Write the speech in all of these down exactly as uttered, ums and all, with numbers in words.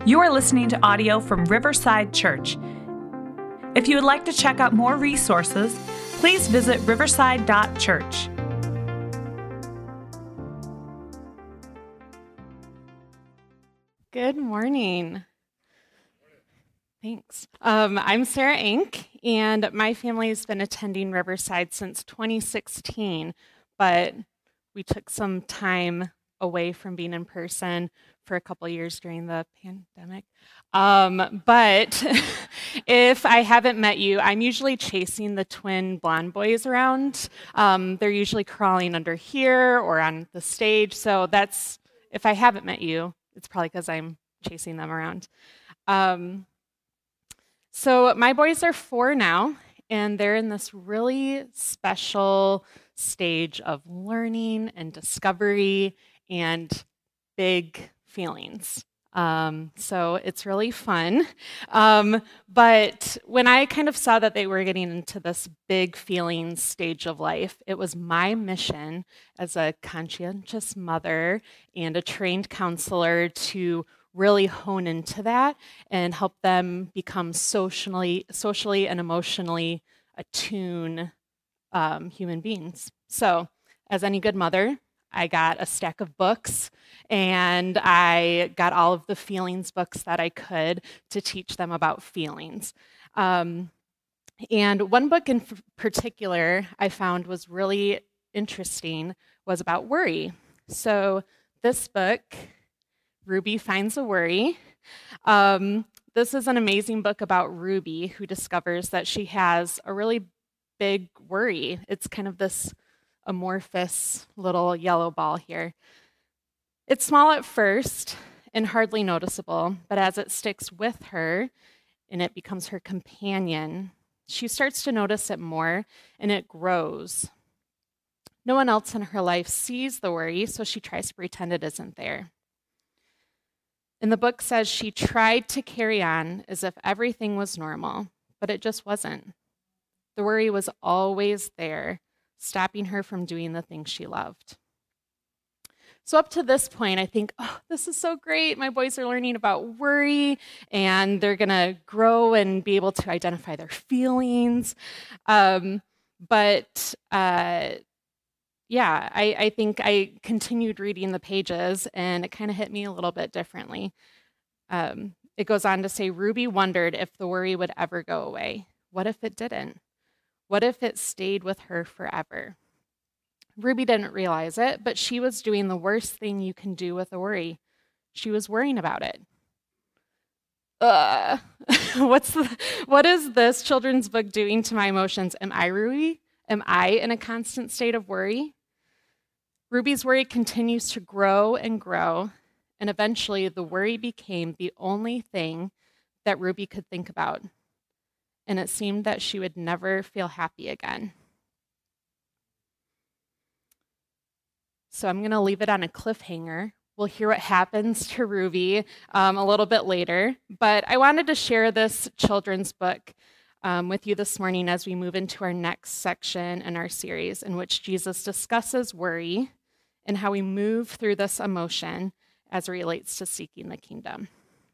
You are listening to audio from Riverside Church. If you would like to check out more resources, please visit riverside dot church. Good morning. Thanks. Um, I'm Sarah Ink, and my family has been attending Riverside since twenty sixteen, but we took some time away from being in person for a couple years during the pandemic. Um, but if I haven't met you, I'm usually chasing the twin blonde boys around. Um, they're usually crawling under here or on the stage, so that's, if I haven't met you, it's probably because I'm chasing them around. Um, so my boys are four now, and they're in this really special stage of learning and discovery and big feelings. Um, so it's really fun. Um, but when I kind of saw that they were getting into this big feelings stage of life, it was my mission as a conscientious mother and a trained counselor to really hone into that and help them become socially, socially and emotionally attuned um, human beings. So, as any good mother, I got a stack of books, and I got all of the feelings books that I could to teach them about feelings. Um, and one book in f- particular I found was really interesting, was about worry. So this book, Ruby Finds a Worry. Um, this is an amazing book about Ruby, who discovers that she has a really big worry. It's kind of this amorphous little yellow ball here. It's small at first and hardly noticeable, but as it sticks with her and it becomes her companion, she starts to notice it more and it grows. No one else in her life sees the worry, so she tries to pretend it isn't there. And the book says she tried to carry on as if everything was normal, but it just wasn't. The worry was always there, stopping her from doing the things she loved. So up to this point, I think, oh, this is so great. My boys are learning about worry, and they're going to grow and be able to identify their feelings. Um, but uh, yeah, I, I think I continued reading the pages, and it kind of hit me a little bit differently. Um, it goes on to say, Ruby wondered if the worry would ever go away. What if it didn't? What if it stayed with her forever? Ruby didn't realize it, but she was doing the worst thing you can do with a worry. She was worrying about it. Ugh. What's the, what is this children's book doing to my emotions? Am I Ruby? Am I in a constant state of worry? Ruby's worry continues to grow and grow, and eventually the worry became the only thing that Ruby could think about. And it seemed that she would never feel happy again. So I'm going to leave it on a cliffhanger. We'll hear what happens to Ruby um, a little bit later. But I wanted to share this children's book um, with you this morning as we move into our next section in our series, in which Jesus discusses worry and how we move through this emotion as it relates to seeking the kingdom.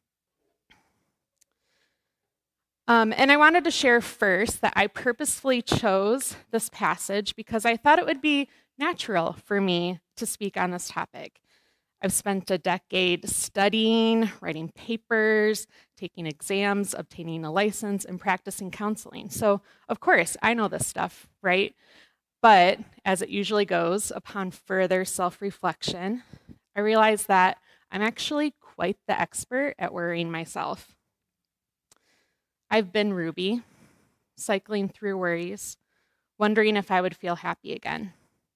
Um, and I wanted to share first that I purposefully chose this passage because I thought it would be natural for me to speak on this topic. I've spent a decade studying, writing papers, taking exams, obtaining a license, and practicing counseling. So, of course, I know this stuff, right? But as it usually goes, upon further self-reflection, I realized that I'm actually quite the expert at worrying myself. I've been Ruby, cycling through worries, wondering if I would feel happy again.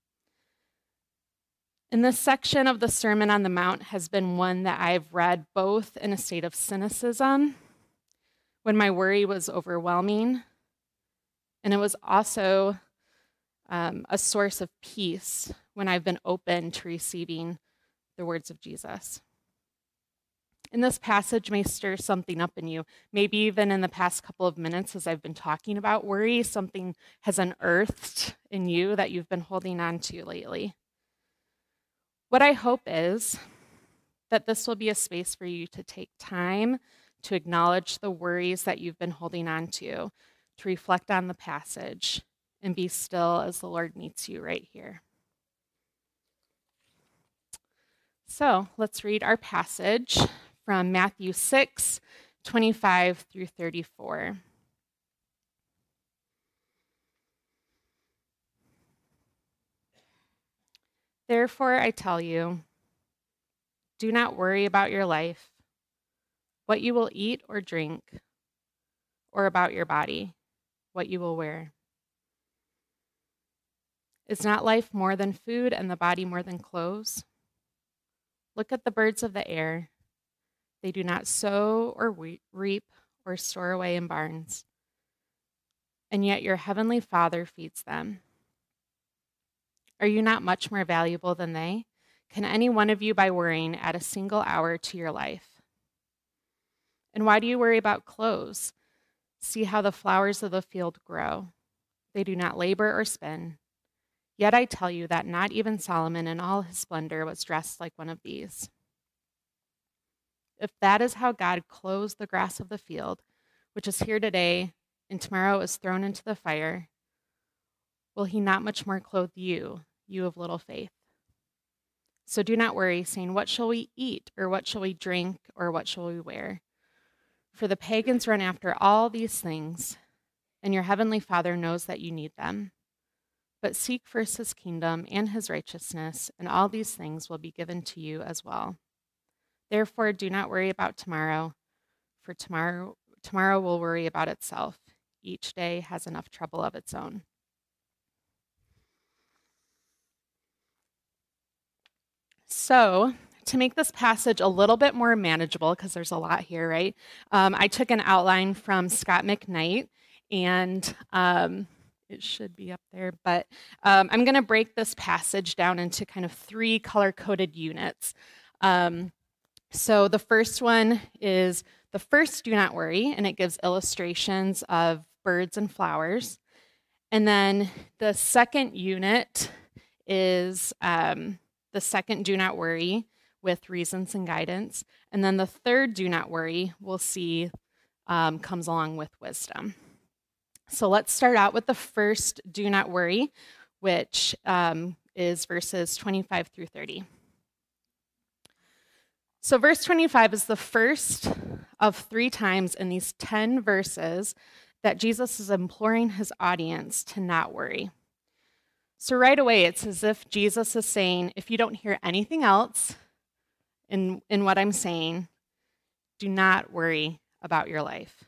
And this section of the Sermon on the Mount has been one that I've read both in a state of cynicism, when my worry was overwhelming, and it was also um, a source of peace when I've been open to receiving the words of Jesus. And this passage may stir something up in you. Maybe even in the past couple of minutes as I've been talking about worry, something has unearthed in you that you've been holding on to lately. What I hope is that this will be a space for you to take time to acknowledge the worries that you've been holding on to, to reflect on the passage, and be still as the Lord meets you right here. So let's read our passage from Matthew six, twenty-five through thirty-four. Therefore, I tell you, do not worry about your life, what you will eat or drink, or about your body, what you will wear. Is not life more than food and the body more than clothes? Look at the birds of the air. They do not sow or reap or store away in barns, and yet your heavenly Father feeds them. Are you not much more valuable than they? Can any one of you, by worrying, add a single hour to your life? And why do you worry about clothes? See how the flowers of the field grow. They do not labor or spin. Yet I tell you that not even Solomon in all his splendor was dressed like one of these. If that is how God clothes the grass of the field, which is here today and tomorrow is thrown into the fire, will he not much more clothe you, you of little faith? So do not worry, saying, what shall we eat, or what shall we drink, or what shall we wear? For the pagans run after all these things, and your heavenly Father knows that you need them. But seek first his kingdom and his righteousness, and all these things will be given to you as well. Therefore, do not worry about tomorrow, for tomorrow, tomorrow will worry about itself. Each day has enough trouble of its own. So, to make this passage a little bit more manageable, because there's a lot here, right? Um, I took an outline from Scott McKnight, and um, it should be up there, but um, I'm going to break this passage down into kind of three color-coded units. Um, so the first one is the first do not worry, and it gives illustrations of birds and flowers. And then the second unit is um, the second do not worry with reasons and guidance. And then the third do not worry, we'll see, um, comes along with wisdom. So let's start out with the first do not worry, which um, is verses twenty-five through thirty. So verse twenty-five is the first of three times in these ten verses that Jesus is imploring his audience to not worry. So right away, it's as if Jesus is saying, if you don't hear anything else in, in what I'm saying, do not worry about your life.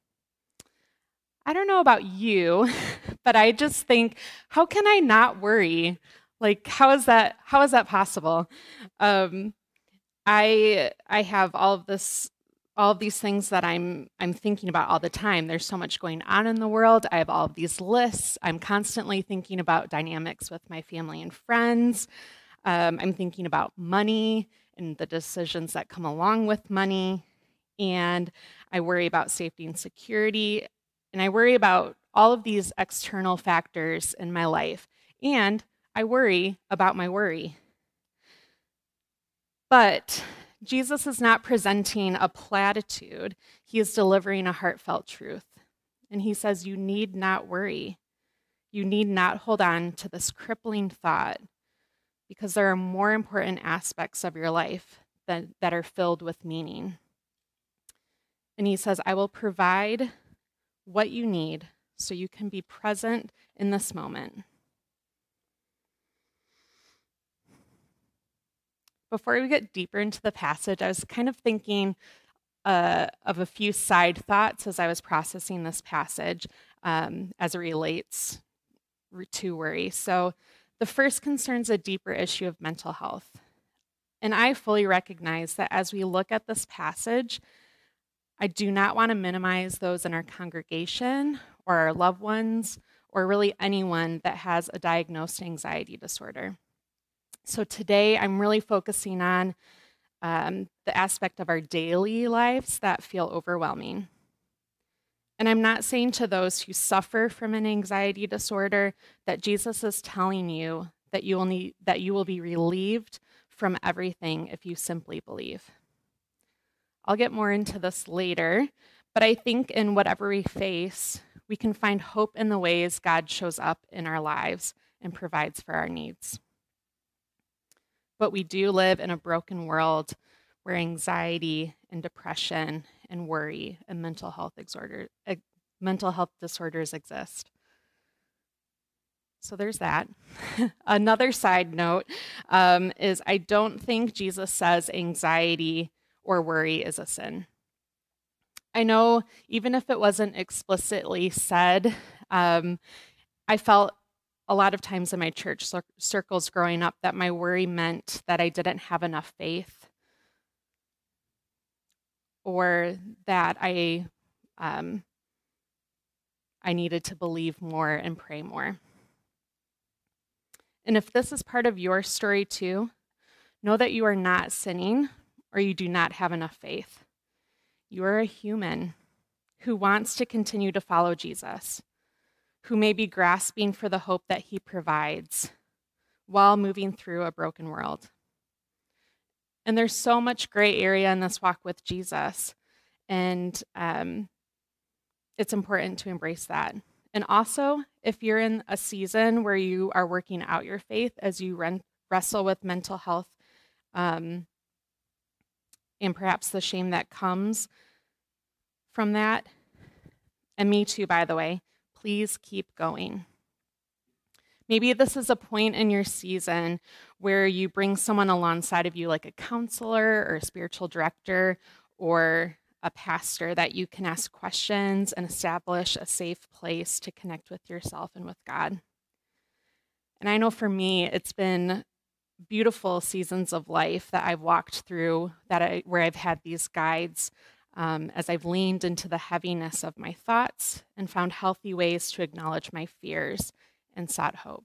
I don't know about you, but I just think, how can I not worry? Like, how is that, how is that possible? Um, I I have all of this, all of these things that I'm I'm thinking about all the time. There's so much going on in the world. I have all of these lists. I'm constantly thinking about dynamics with my family and friends. Um, I'm thinking about money and the decisions that come along with money. And I worry about safety and security. And I worry about all of these external factors in my life. And I worry about my worry. But Jesus is not presenting a platitude. He is delivering a heartfelt truth. And he says, you need not worry. You need not hold on to this crippling thought, because there are more important aspects of your life that, that are filled with meaning. And he says, I will provide what you need so you can be present in this moment. Before we get deeper into the passage, I was kind of thinking uh, of a few side thoughts as I was processing this passage um, as it relates to worry. So the first concerns a deeper issue of mental health. And I fully recognize that as we look at this passage, I do not want to minimize those in our congregation or our loved ones or really anyone that has a diagnosed anxiety disorder. So today I'm really focusing on um, the aspect of our daily lives that feel overwhelming. And I'm not saying to those who suffer from an anxiety disorder that Jesus is telling you that you will need, that you will be relieved from everything if you simply believe. I'll get more into this later, but I think in whatever we face, we can find hope in the ways God shows up in our lives and provides for our needs. But we do live in a broken world where anxiety and depression and worry and mental health disorder, uh, mental health disorders exist. So there's that. Another side note um, is I don't think Jesus says anxiety or worry is a sin. I know even if it wasn't explicitly said, um, I felt a lot of times in my church cir- circles growing up that my worry meant that I didn't have enough faith, or that I um, I needed to believe more and pray more. And if this is part of your story too, know that you are not sinning or you do not have enough faith. You are a human who wants to continue to follow Jesus, who may be grasping for the hope that he provides while moving through a broken world. And there's so much gray area in this walk with Jesus, and um, it's important to embrace that. And also, if you're in a season where you are working out your faith as you run, wrestle with mental health um, and perhaps the shame that comes from that, and me too, by the way, please keep going. Maybe this is a point in your season where you bring someone alongside of you, like a counselor or a spiritual director or a pastor, that you can ask questions and establish a safe place to connect with yourself and with God. And I know for me, it's been beautiful seasons of life that I've walked through that I, where I've had these guides um, as I've leaned into the heaviness of my thoughts and found healthy ways to acknowledge my fears and sought hope.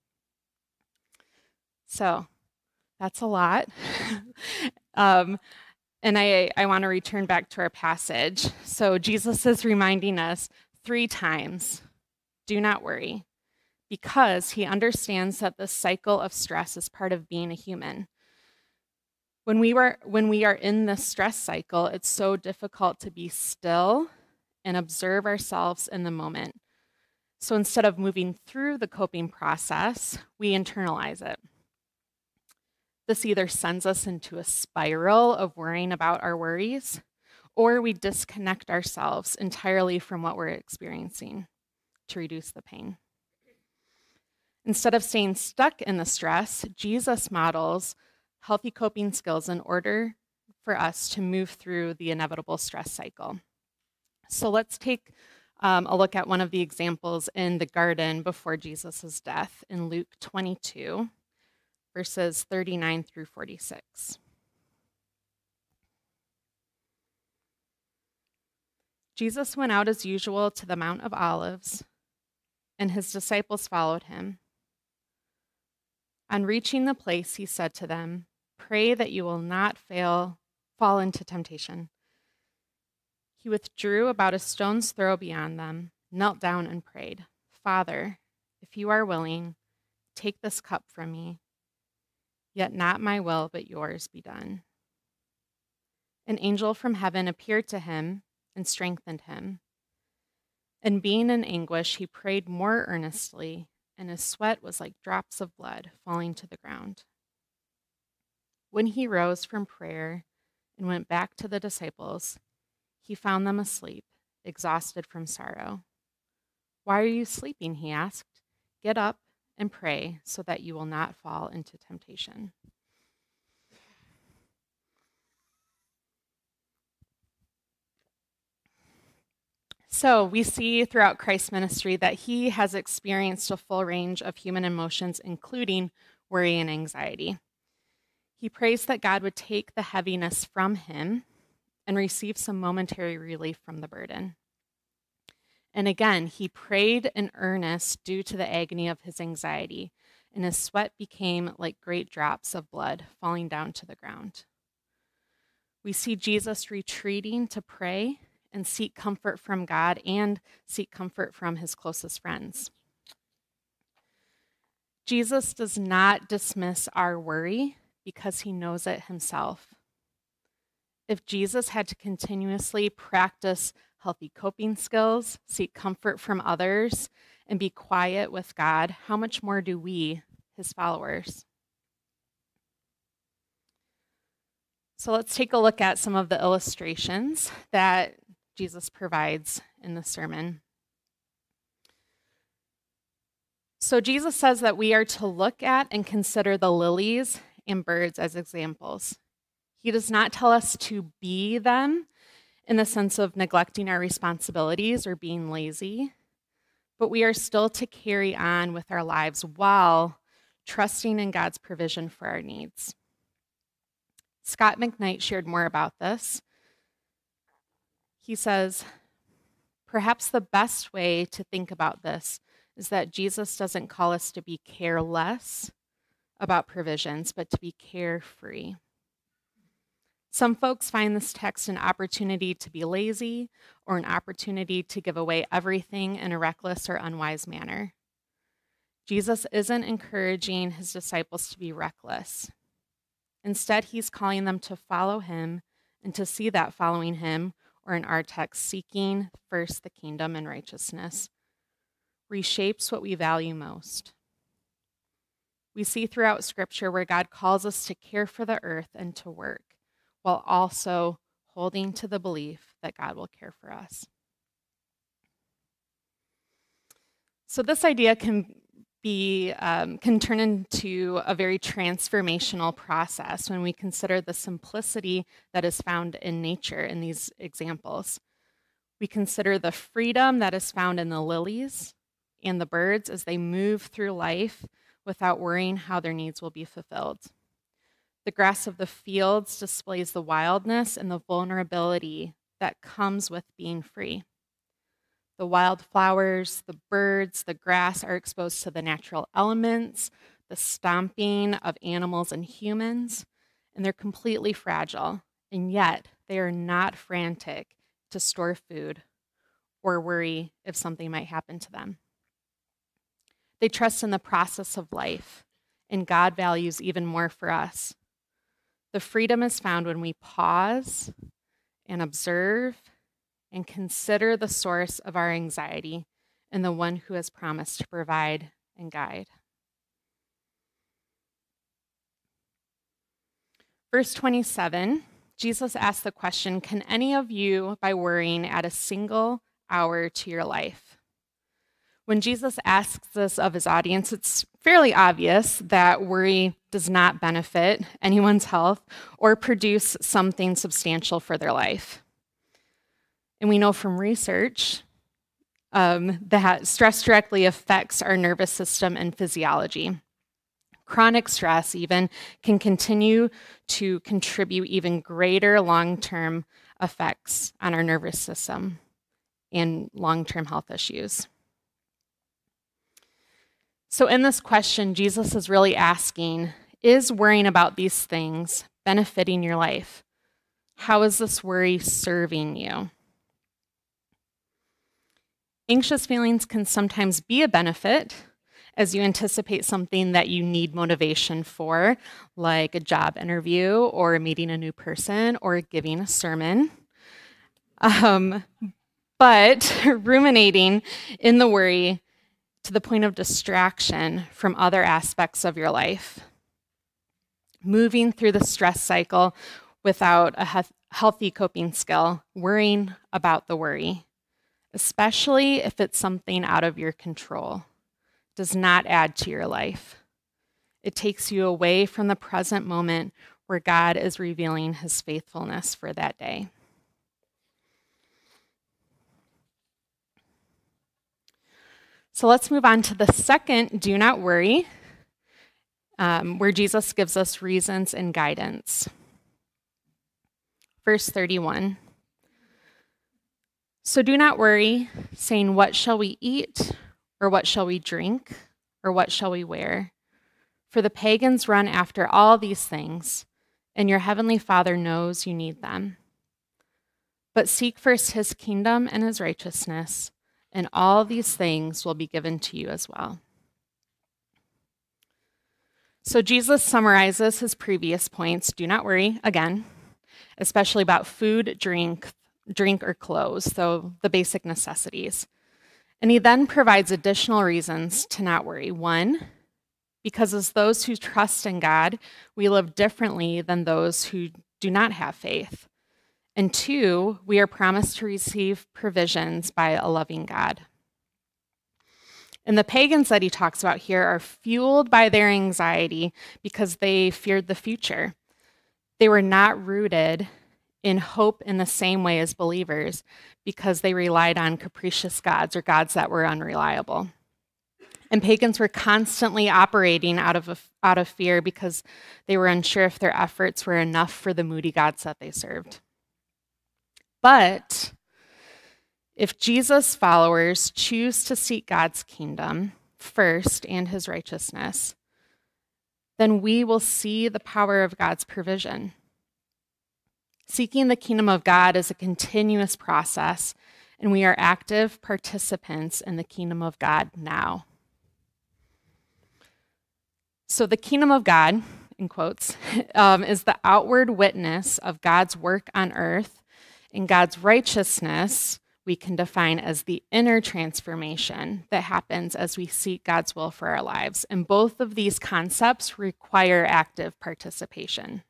So that's a lot. um, And I, I want to return back to our passage. So Jesus is reminding us three times, do not worry, because he understands that the cycle of stress is part of being a human. When we were when we are in this stress cycle, it's so difficult to be still and observe ourselves in the moment. So instead of moving through the coping process, we internalize it. This either sends us into a spiral of worrying about our worries, or we disconnect ourselves entirely from what we're experiencing to reduce the pain. Instead of staying stuck in the stress, Jesus models healthy coping skills in order for us to move through the inevitable stress cycle. So let's take um, a look at one of the examples in the garden before Jesus' death in Luke twenty-two. Verses thirty-nine through forty-six. Jesus went out as usual to the Mount of Olives, and his disciples followed him. On reaching the place, he said to them, "Pray that you will not fail, fall into temptation." He withdrew about a stone's throw beyond them, knelt down and prayed, "Father, if you are willing, take this cup from me. Yet not my will, but yours be done." An angel from heaven appeared to him and strengthened him. And being in anguish, he prayed more earnestly, and his sweat was like drops of blood falling to the ground. When he rose from prayer and went back to the disciples, he found them asleep, exhausted from sorrow. "Why are you sleeping?" he asked. "Get up and pray so that you will not fall into temptation." So we see throughout Christ's ministry that he has experienced a full range of human emotions, including worry and anxiety. He prays that God would take the heaviness from him and receive some momentary relief from the burden. And again, he prayed in earnest due to the agony of his anxiety, and his sweat became like great drops of blood falling down to the ground. We see Jesus retreating to pray and seek comfort from God and seek comfort from his closest friends. Jesus does not dismiss our worry because he knows it himself. If Jesus had to continuously practice healthy coping skills, seek comfort from others, and be quiet with God, how much more do we, his followers? So let's take a look at some of the illustrations that Jesus provides in the sermon. So Jesus says that we are to look at and consider the lilies and birds as examples. He does not tell us to be them in the sense of neglecting our responsibilities or being lazy, but we are still to carry on with our lives while trusting in God's provision for our needs. Scott McKnight shared more about this. He says, perhaps the best way to think about this is that Jesus doesn't call us to be careless about provisions, but to be carefree. Some folks find this text an opportunity to be lazy or an opportunity to give away everything in a reckless or unwise manner. Jesus isn't encouraging his disciples to be reckless. Instead, he's calling them to follow him and to see that following him, or in our text, seeking first the kingdom and righteousness, reshapes what we value most. We see throughout Scripture where God calls us to care for the earth and to work, while also holding to the belief that God will care for us. So this idea can be um, can turn into a very transformational process when we consider the simplicity that is found in nature in these examples. We consider the freedom that is found in the lilies and the birds as they move through life without worrying how their needs will be fulfilled. The grass of the fields displays the wildness and the vulnerability that comes with being free. The wildflowers, the birds, the grass are exposed to the natural elements, the stomping of animals and humans, and they're completely fragile, and yet they are not frantic to store food or worry if something might happen to them. They trust in the process of life, and God values even more for us. The freedom is found when we pause and observe and consider the source of our anxiety and the one who has promised to provide and guide. Verse twenty-seven, Jesus asked the question, can any of you, by worrying, add a single hour to your life? When Jesus asks this of his audience, it's fairly obvious that worry does not benefit anyone's health or produce something substantial for their life. And we know from research um, that stress directly affects our nervous system and physiology. Chronic stress even can continue to contribute even greater long-term effects on our nervous system and long-term health issues. So in this question, Jesus is really asking, is worrying about these things benefiting your life? How is this worry serving you? Anxious feelings can sometimes be a benefit as you anticipate something that you need motivation for, like a job interview or meeting a new person or giving a sermon. Um, but ruminating in the worry to the point of distraction from other aspects of your life. Moving through the stress cycle without a he- healthy coping skill, worrying about the worry, especially if it's something out of your control, does not add to your life. It takes you away from the present moment where God is revealing his faithfulness for that day. So let's move on to the second, do not worry, um, where Jesus gives us reasons and guidance. Verse thirty-one. So do not worry, saying, what shall we eat, or what shall we drink, or what shall we wear? For the pagans run after all these things, and your heavenly Father knows you need them. But seek first his kingdom and his righteousness, and all these things will be given to you as well. So Jesus summarizes his previous points. Do not worry, again, especially about food, drink, drink, or clothes, so the basic necessities. And he then provides additional reasons to not worry. One, because as those who trust in God, we live differently than those who do not have faith. And two, we are promised to receive provisions by a loving God. And the pagans that he talks about here are fueled by their anxiety because they feared the future. They were not rooted in hope in the same way as believers because they relied on capricious gods or gods that were unreliable. And pagans were constantly operating out of, a, out of fear because they were unsure if their efforts were enough for the moody gods that they served. But if Jesus' followers choose to seek God's kingdom first and his righteousness, then we will see the power of God's provision. Seeking the kingdom of God is a continuous process, and we are active participants in the kingdom of God now. So the kingdom of God, in quotes, um, is the outward witness of God's work on earth, and God's righteousness we can define as the inner transformation that happens as we seek God's will for our lives. And both of these concepts require active participation.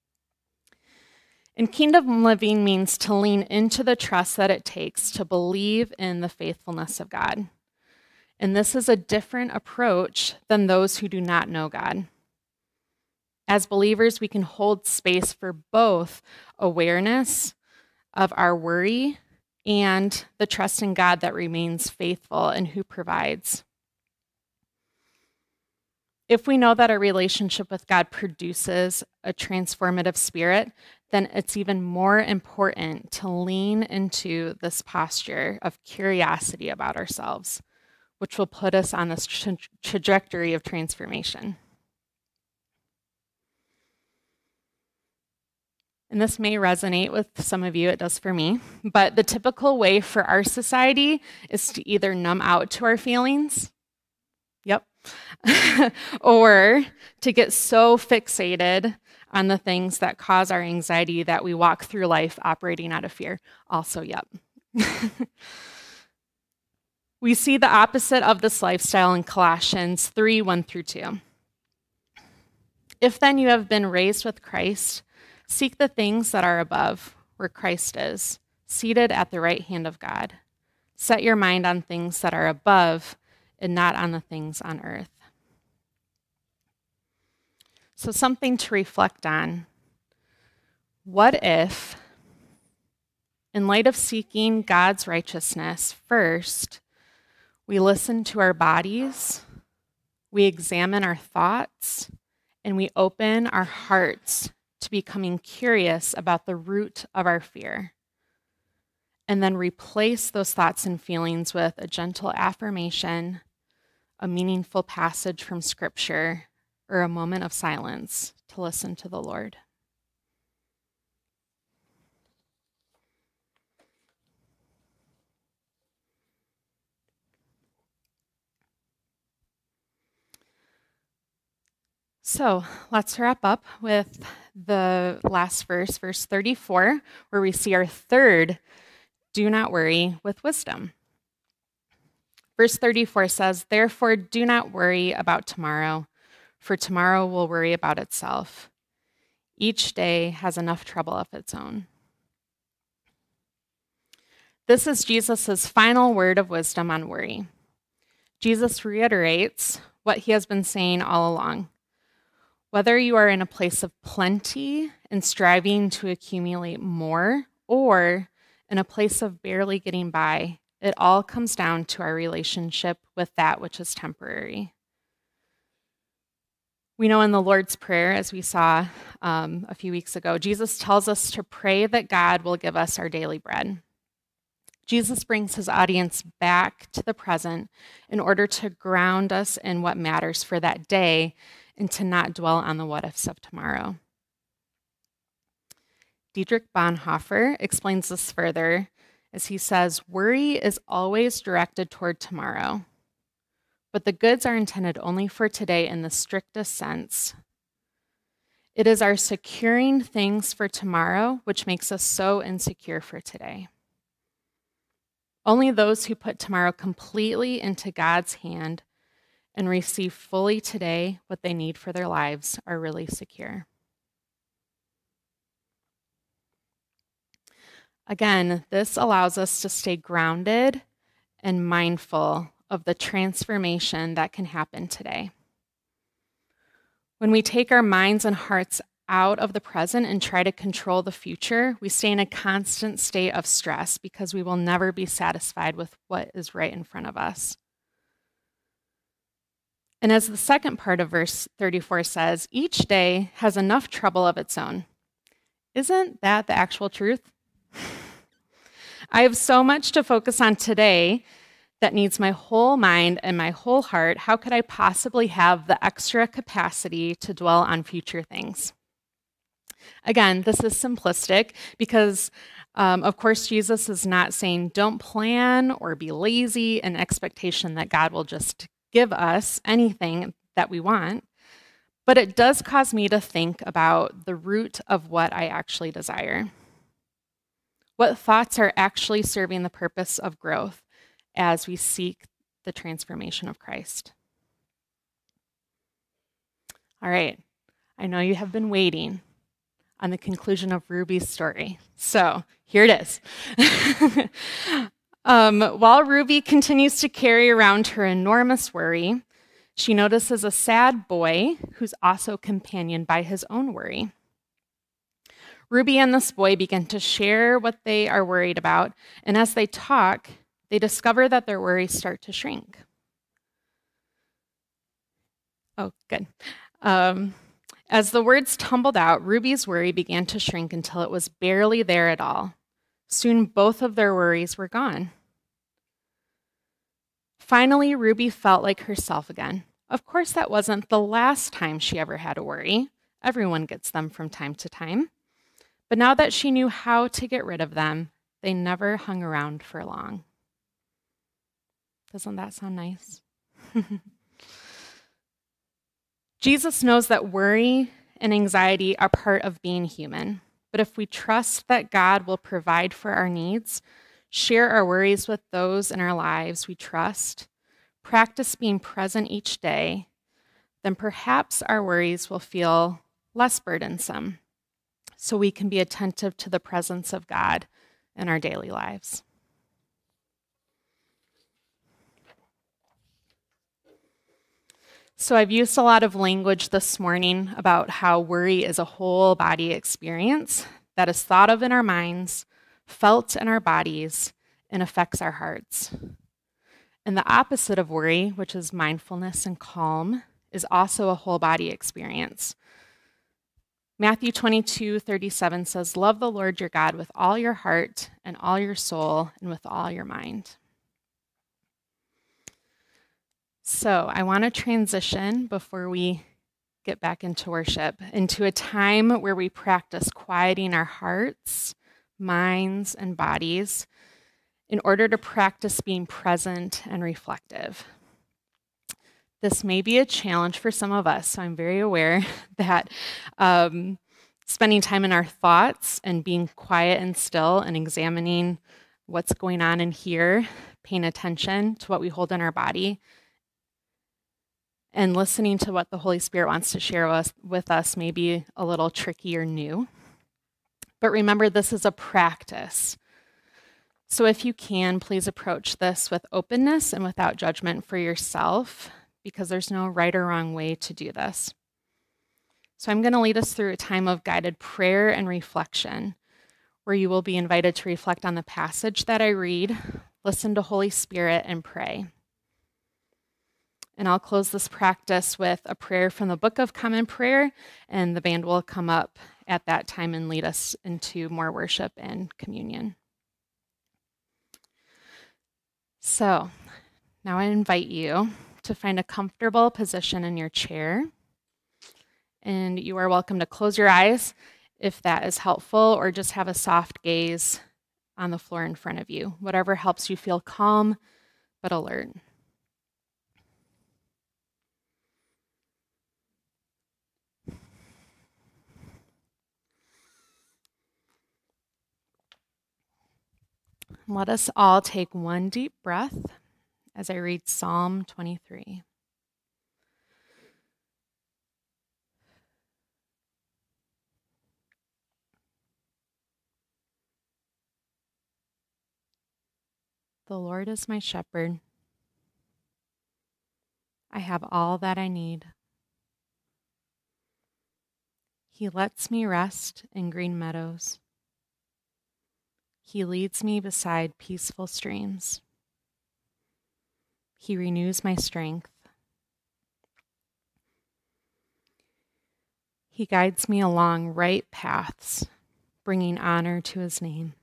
And kingdom living means to lean into the trust that it takes to believe in the faithfulness of God. And this is a different approach than those who do not know God. As believers, we can hold space for both awareness of our worry and the trust in God that remains faithful and who provides. If we know that our relationship with God produces a transformative spirit, then it's even more important to lean into this posture of curiosity about ourselves, which will put us on this tra- trajectory of transformation. And this may resonate with some of you, it does for me, but the typical way for our society is to either numb out to our feelings, yep, or to get so fixated on the things that cause our anxiety that we walk through life operating out of fear, also, yep. We see the opposite of this lifestyle in Colossians three, one through two. If then you have been raised with Christ, seek the things that are above, where Christ is, seated at the right hand of God. Set your mind on things that are above and not on the things on earth. So something to reflect on. What if, in light of seeking God's righteousness first, we listen to our bodies, we examine our thoughts, and we open our hearts to becoming curious about the root of our fear, and then replace those thoughts and feelings with a gentle affirmation, a meaningful passage from Scripture, or a moment of silence to listen to the Lord. So let's wrap up with the last verse, verse thirty-four, where we see our third do not worry with wisdom. Verse thirty-four says, therefore do not worry about tomorrow, for tomorrow will worry about itself. Each day has enough trouble of its own. This is Jesus' final word of wisdom on worry. Jesus reiterates what he has been saying all along. Whether you are in a place of plenty and striving to accumulate more, or in a place of barely getting by, it all comes down to our relationship with that which is temporary. We know in the Lord's Prayer, as we saw um, a few weeks ago, Jesus tells us to pray that God will give us our daily bread. Jesus brings his audience back to the present in order to ground us in what matters for that day and to not dwell on the what-ifs of tomorrow. Dietrich Bonhoeffer explains this further as he says, worry is always directed toward tomorrow. but the goods are intended only for today in the strictest sense. It is our securing things for tomorrow which makes us so insecure for today. Only those who put tomorrow completely into God's hand and receive fully today what they need for their lives are really secure. Again, this allows us to stay grounded and mindful of the transformation that can happen today. When we take our minds and hearts out of the present and try to control the future, we stay in a constant state of stress because we will never be satisfied with what is right in front of us. And as the second part of verse thirty-four says, each day has enough trouble of its own. Isn't that the actual truth? I have so much to focus on today that needs my whole mind and my whole heart. How could I possibly have the extra capacity to dwell on future things? Again, this is simplistic because, um, of course, Jesus is not saying don't plan or be lazy in expectation that God will just give us anything that we want. But it does cause me to think about the root of what I actually desire. What thoughts are actually serving the purpose of growth as we seek the transformation of Christ? All right, I know you have been waiting on the conclusion of Ruby's story. So here it is. um, while Ruby continues to carry around her enormous worry, she notices a sad boy who's also companioned by his own worry. Ruby and this boy begin to share what they are worried about, and as they talk, they discover that their worries start to shrink. Oh, good. Um, as the words tumbled out, Ruby's worry began to shrink until it was barely there at all. Soon, both of their worries were gone. Finally, Ruby felt like herself again. Of course, that wasn't the last time she ever had a worry. Everyone gets them from time to time. But now that she knew how to get rid of them, they never hung around for long. Doesn't that sound nice? Jesus knows that worry and anxiety are part of being human. But if we trust that God will provide for our needs, share our worries with those in our lives we trust, practice being present each day, then perhaps our worries will feel less burdensome, so we can be attentive to the presence of God in our daily lives. So I've used a lot of language this morning about how worry is a whole body experience that is thought of in our minds, felt in our bodies, and affects our hearts. And the opposite of worry, which is mindfulness and calm, is also a whole body experience. Matthew twenty-two thirty-seven says, "Love the Lord your God with all your heart and all your soul and with all your mind." So I want to transition before we get back into worship into a time where we practice quieting our hearts, minds, and bodies in order to practice being present and reflective. This may be a challenge for some of us, so I'm very aware that um, spending time in our thoughts and being quiet and still and examining what's going on in here, paying attention to what we hold in our body, and listening to what the Holy Spirit wants to share us, with us may be a little tricky or new. But remember, this is a practice. So if you can, please approach this with openness and without judgment for yourself, because there's no right or wrong way to do this. So I'm going to lead us through a time of guided prayer and reflection, where you will be invited to reflect on the passage that I read, listen to Holy Spirit, and pray. And I'll close this practice with a prayer from the Book of Common Prayer, and the band will come up at that time and lead us into more worship and communion. So now I invite you to find a comfortable position in your chair, and you are welcome to close your eyes if that is helpful, or just have a soft gaze on the floor in front of you, whatever helps you feel calm but alert. Let us all take one deep breath as I read Psalm twenty-three. The Lord is my shepherd. I have all that I need. He lets me rest in green meadows. He leads me beside peaceful streams. He renews my strength. He guides me along right paths, bringing honor to his name.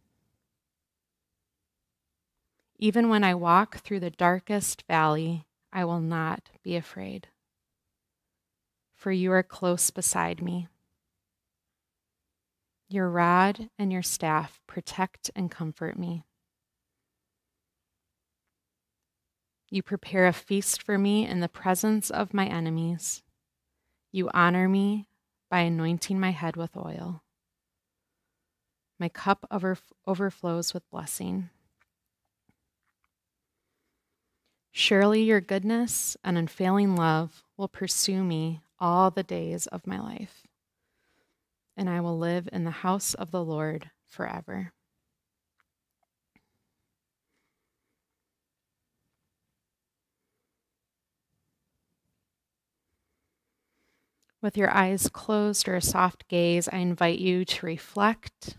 Even when I walk through the darkest valley, I will not be afraid, for you are close beside me. Your rod and your staff protect and comfort me. You prepare a feast for me in the presence of my enemies. You honor me by anointing my head with oil. My cup over- overflows with blessing. Surely your goodness and unfailing love will pursue me all the days of my life, and I will live in the house of the Lord forever. With your eyes closed or a soft gaze, I invite you to reflect.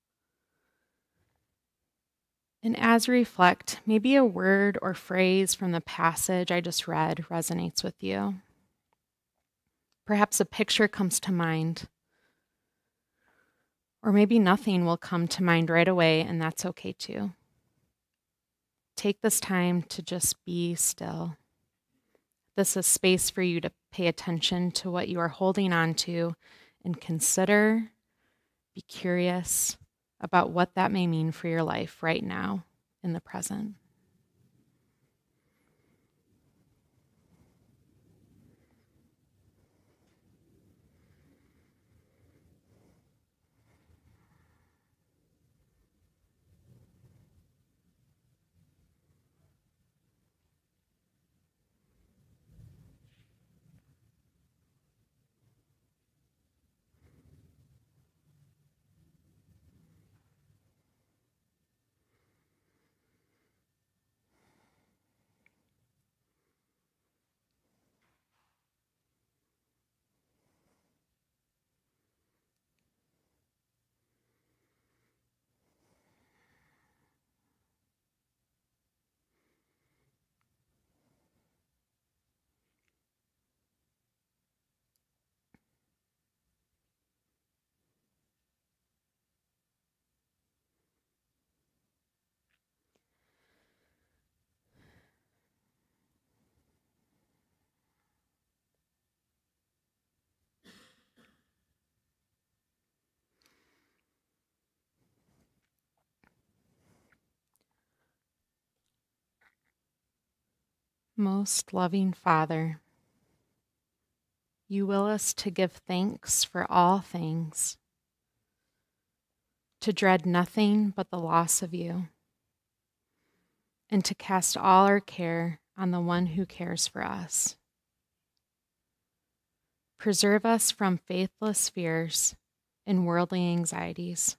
And as you reflect, maybe a word or phrase from the passage I just read resonates with you. Perhaps a picture comes to mind. Or maybe nothing will come to mind right away, and that's okay too. Take this time to just be still. This is space for you to pay attention to what you are holding on to and consider, be curious about what that may mean for your life right now in the present. Most loving Father, you will us to give thanks for all things, to dread nothing but the loss of you, and to cast all our care on the one who cares for us. Preserve us from faithless fears and worldly anxieties,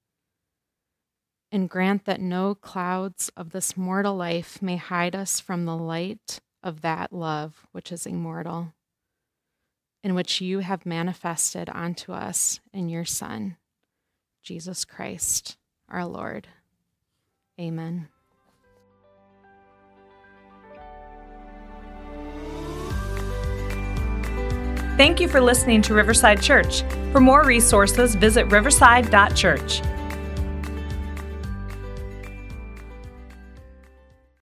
and grant that no clouds of this mortal life may hide us from the light of that love which is immortal, and which you have manifested unto us in your Son, Jesus Christ, our Lord. Amen. Thank you for listening to Riverside Church. For more resources, visit riverside dot church.